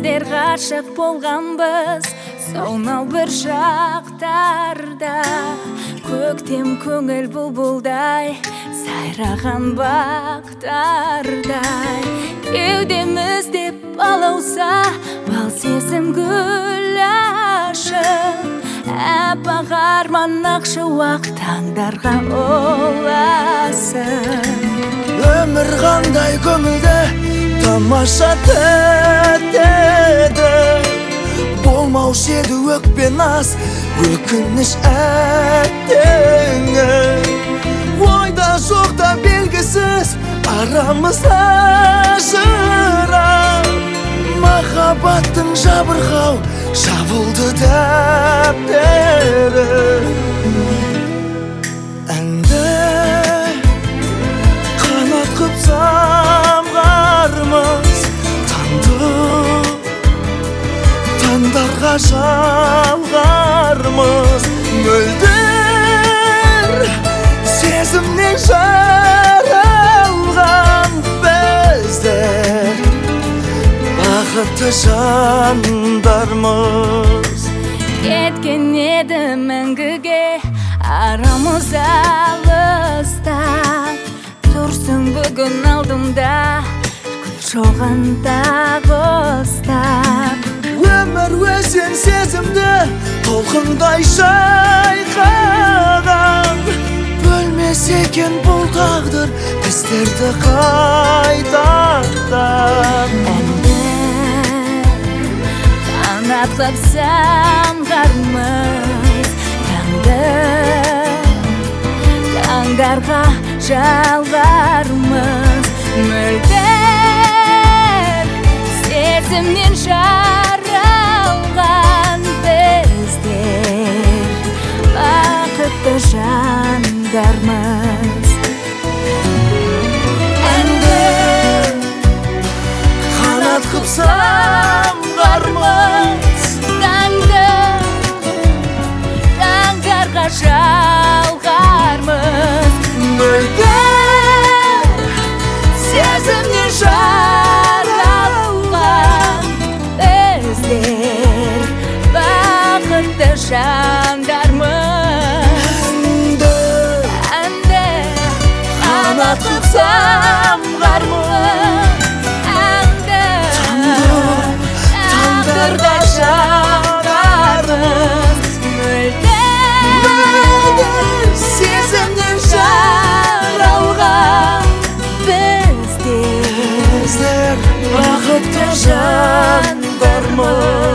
Біздер ғашық болғанбыз сонау бір шақтарда. Көктем көңіл бұлбұлдай сайраған бақтардай. Кеудемізде балауса бал сезім гүл ашып. Әппақ арман ақшы уақ таңдарға оласың. Өмір қандай көңілді тамаша тәтті. Болмаушы еді өкпе наз өкініш әттеңі. Ойда жоқта белгісіз арамызда жырақ. Махаббаттың жабырқау жабылды дәптері. Әнді қанат қып самғармыз таңдарға жалғармыз. Мөлдір сезімнен жаралған біздер бақытты жандармыз. Кеткен еді мәңгіге арамыз алыстап. Тұрсың бүгін алдымда гүл шоғанда ұстап. Өмір өзен сезімді толқындай шайқаған. Бөлмес екен бұл тағдыр біздерді қайтардан. Қанат қып самғармыз таңдарға жалғармыз. Мөлдір сезімнен жаралған біздер бақытты жандармыз. Әнді қанат қып самғармыз таңдарға жалғармыз. Мөлдір сезімнен жаралған біздер бақытты жандармыз. Әнді қанат қып самғармыз таңдарға жалғармыз. Мөлдір сезімнен жаралған біздер бақытты жандармыз.